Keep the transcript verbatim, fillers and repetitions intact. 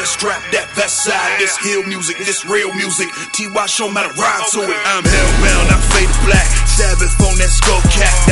strap, that vest side. This hill music, this real music. T Y show 'em how to ride to it. I'm hellbound, I'm faded black. Sabbath on that skull cap.